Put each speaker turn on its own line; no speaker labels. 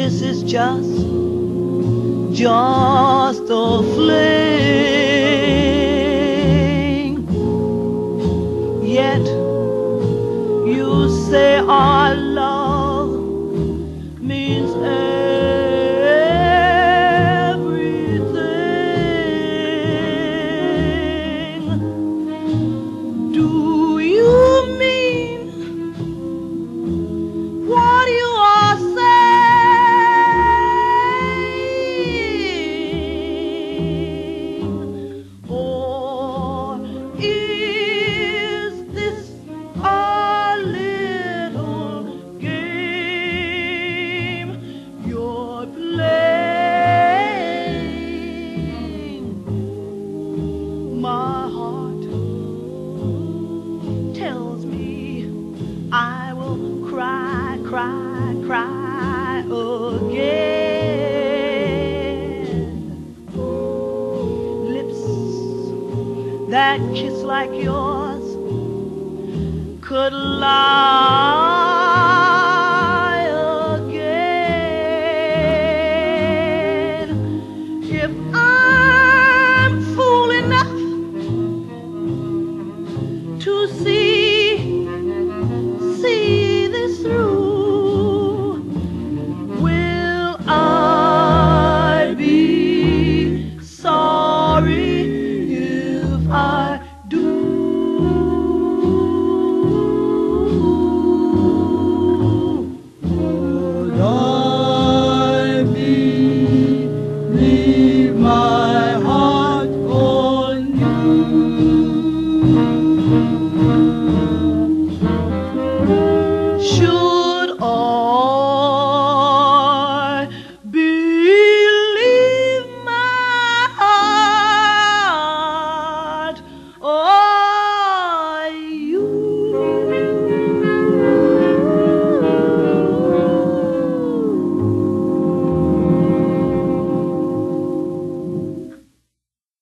this is just a fling. Yet you say our love means everything. Do you mean what you are saying? Or is this a little game you're playing? My heart tells me I will cry, cry, cry again. Lips that kiss like yours could lie again. If I'm fool enough to see this through, will I be sorry if I do?
Would I leave my heart on you?